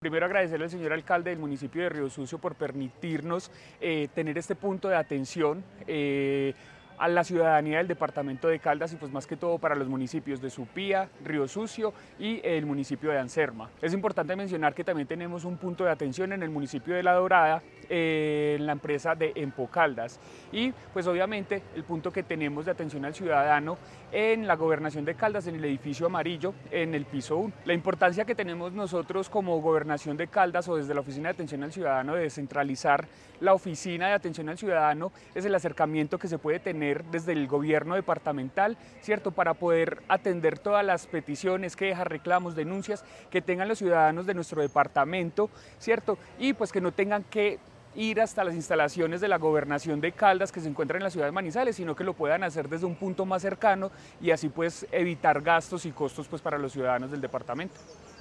Primero agradecerle al señor alcalde del municipio de Río Sucio por permitirnos tener este punto de atención a la ciudadanía del departamento de Caldas y pues más que todo para los municipios de Supía, Río Sucio y el municipio de Anserma. Es importante mencionar que también tenemos un punto de atención en el municipio de La Dorada, en la empresa de Empocaldas, y pues obviamente el punto que tenemos de atención al ciudadano en la gobernación de Caldas, en el edificio amarillo, en el piso 1. La importancia que tenemos nosotros como gobernación de Caldas o desde la oficina de atención al ciudadano de descentralizar la oficina de atención al ciudadano es el acercamiento que se puede tener desde el gobierno departamental, ¿cierto? Para poder atender todas las peticiones, quejas, reclamos, denuncias que tengan los ciudadanos de nuestro departamento, ¿cierto? Y pues que no tengan que ir hasta las instalaciones de la gobernación de Caldas que se encuentran en la ciudad de Manizales, sino que lo puedan hacer desde un punto más cercano y así pues evitar gastos y costos pues para los ciudadanos del departamento.